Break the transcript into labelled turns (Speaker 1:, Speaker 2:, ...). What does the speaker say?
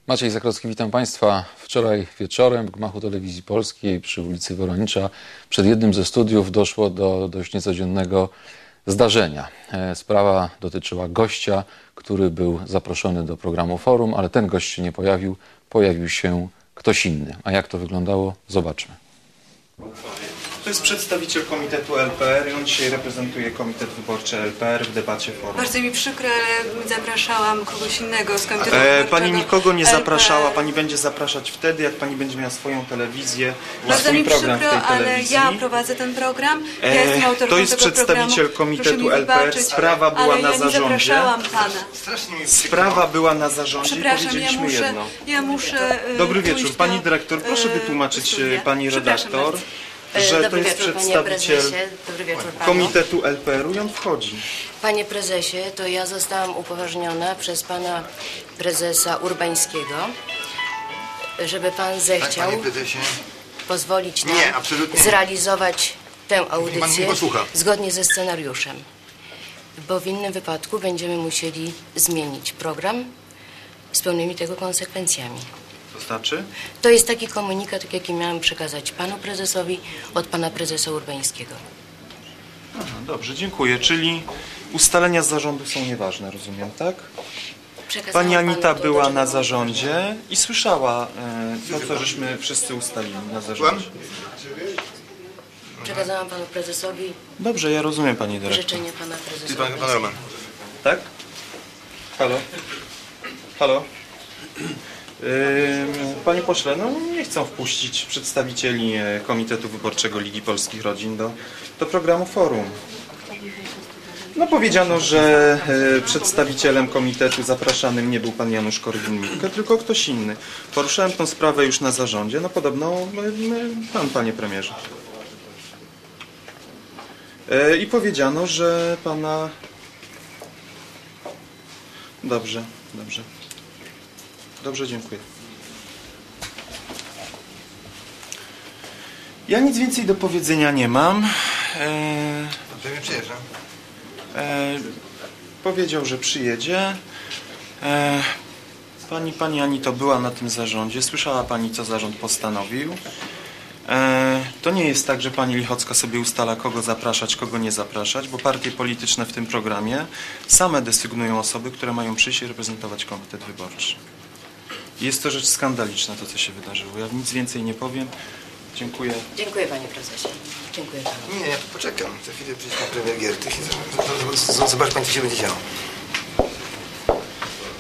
Speaker 1: Maciej Zakrocki, witam Państwa. Wczoraj wieczorem w gmachu Telewizji Polskiej przy ulicy Woronicza przed jednym ze studiów doszło do dość niecodziennego zdarzenia. Sprawa dotyczyła gościa, który był zaproszony do programu Forum, ale ten gość się nie pojawił, pojawił się ktoś inny. A jak to wyglądało? Zobaczmy.
Speaker 2: To jest przedstawiciel Komitetu LPR i on dzisiaj reprezentuje Komitet Wyborczy LPR w debacie Forum.
Speaker 3: Bardzo mi przykro, ale zapraszałam kogoś innego z Komitetu Wyborczego.
Speaker 2: Pani nikogo nie
Speaker 3: LPR.
Speaker 2: zapraszała, pani będzie zapraszać wtedy, jak pani będzie miała swoją telewizję,
Speaker 3: Bardzo mi
Speaker 2: program
Speaker 3: przykro,
Speaker 2: w tej telewizji.
Speaker 3: ale ja prowadzę ten program. Ja jestem autorką
Speaker 2: to jest
Speaker 3: tego
Speaker 2: przedstawiciel
Speaker 3: programu.
Speaker 2: Komitetu LPR, sprawa była na zarządzie.
Speaker 3: Ale ja nie zapraszałam pana.
Speaker 2: Sprawa była na zarządzie i
Speaker 3: Przepraszam,
Speaker 2: powiedzieliśmy jedno.
Speaker 3: ja muszę
Speaker 2: Dobry wieczór, pani dyrektor, proszę wytłumaczyć pani redaktor, że to jest przedstawiciel Komitetu LPR-u i on wchodzi.
Speaker 4: Panie prezesie, to ja zostałam upoważniona przez pana prezesa Urbańskiego, żeby pan zechciał pozwolić nam zrealizować tę audycję zgodnie ze scenariuszem. Bo w innym wypadku będziemy musieli zmienić program z pełnymi tego konsekwencjami.
Speaker 2: To znaczy?
Speaker 4: To jest taki komunikat, jaki miałam przekazać panu prezesowi od pana prezesa Urbańskiego.
Speaker 2: Aha, dobrze, dziękuję. Czyli ustalenia z zarządu są nieważne, rozumiem, tak? Pani Anita była na zarządzie i słyszała to, co żeśmy wszyscy ustalili na zarządzie.
Speaker 4: Przekazałam panu prezesowi.
Speaker 2: Dobrze, ja rozumiem, pani dyrektor.
Speaker 4: Życzenie pana prezesa.
Speaker 2: Pan Roman. Tak? Halo? Halo? Panie pośle, no nie chcą wpuścić przedstawicieli Komitetu Wyborczego Ligi Polskich Rodzin do programu Forum. No powiedziano, że przedstawicielem komitetu zapraszanym nie był pan Janusz Korwin-Mikke, tylko ktoś inny. Poruszałem tę sprawę już na zarządzie, no podobno pan, panie premierze. I powiedziano, że pana... Dobrze, dobrze. Dobrze, dziękuję. Ja nic więcej do powiedzenia nie mam. Powiedział, że przyjedzie. Pani Anito była na tym zarządzie. Słyszała pani, co zarząd postanowił. To nie jest tak, że pani Lichocka sobie ustala, kogo zapraszać, kogo nie zapraszać, bo partie polityczne w tym programie same desygnują osoby, które mają przyjść i reprezentować komitet wyborczy. Jest to rzecz skandaliczna, to co się wydarzyło. Ja nic więcej nie powiem. Dziękuję.
Speaker 4: Dziękuję panie prezesie. Dziękuję panu.
Speaker 5: Nie, ja poczekam. Za chwilę przyjdzie pan premier Giertych i zobacz pan, co się będzie działo.